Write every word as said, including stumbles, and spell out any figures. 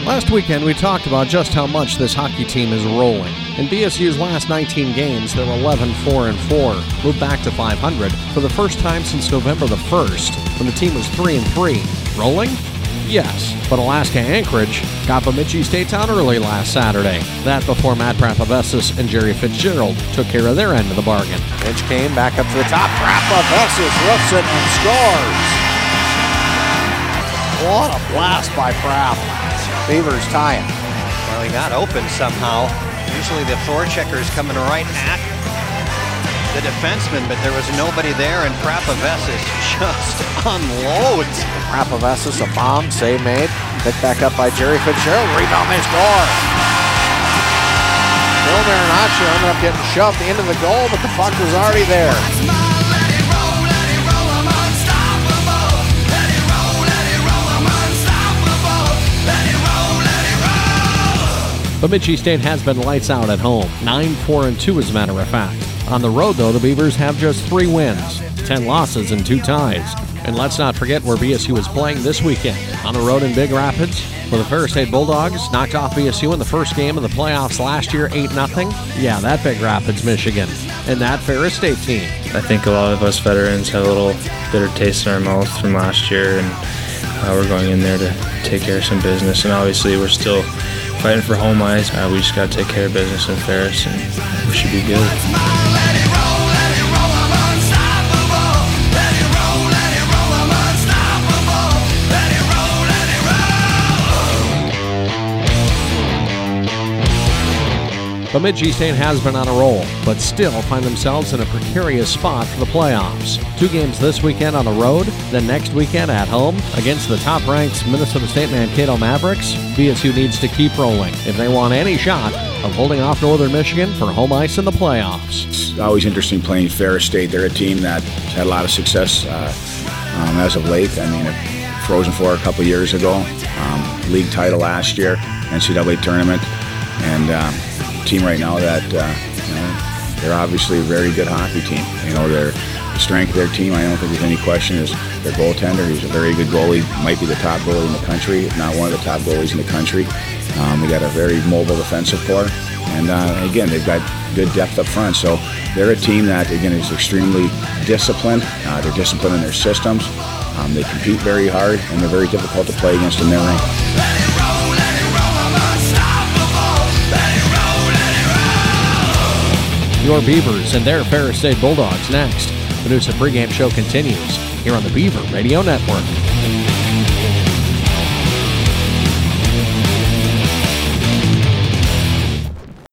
Last weekend, we talked about just how much this hockey team is rolling. In B S U's last nineteen games, they're eleven four and four, moved back to five hundred for the first time since November the first, when the team was three and three. Rolling? Yes, but Alaska Anchorage got Bemidji State down early last Saturday. That before Matt Prapavesis and Jerry Fitzgerald took care of their end of the bargain. Pitch came back up to the top. Prapavesis lifts it and scores. What a blast by Prap. Beavers tie it. Well, he got open somehow. Usually the forechecker's coming right at the defenseman, but there was nobody there, and Prapavesis just unloads. Prapavesis, a bomb, save made. Picked back up by Jerry Fitzgerald. Rebound, they score. Bill Marinaccio ended up getting shoved into the goal, but the puck was already there. Bemidji State has been lights out at home, nine four and two as a matter of fact. On the road, though, the Beavers have just three wins, ten losses, and two ties. And let's not forget where B S U is playing this weekend. On the road in Big Rapids, where the Ferris State Bulldogs knocked off B S U in the first game of the playoffs last year, eight nothing. Yeah, that Big Rapids, Michigan. And that Ferris State team. I think a lot of us veterans have a little bitter taste in our mouth from last year, and uh, we're going in there to take care of some business. And obviously, we're still fighting for home ice. Uh, we just got to take care of business in Ferris, and we should be good. Bemidji State has been on a roll, but still find themselves in a precarious spot for the playoffs. Two games this weekend on the road, then next weekend at home against the top-ranked Minnesota State Mankato Mavericks. B S U needs to keep rolling if they want any shot of holding off Northern Michigan for home ice in the playoffs. It's always interesting playing Ferris State. They're a team that had a lot of success uh, um, as of late. I mean, Frozen Four a couple years ago, um, league title last year, N C double A tournament, and um, team right now that uh, you know, they're obviously a very good hockey team. You know, their the strength of their team, I don't think there's any question, is their goaltender. He's a very good goalie, might be the top goalie in the country, if not one of the top goalies in the country. Um, they got a very mobile defensive core, and uh, again, they've got good depth up front. So they're a team that, again, is extremely disciplined. Uh, they're disciplined in their systems. Um, they compete very hard, and they're very difficult to play against in their rink. Your Beavers and their Ferris State Bulldogs next. The Noosa pregame show continues here on the Beaver Radio Network.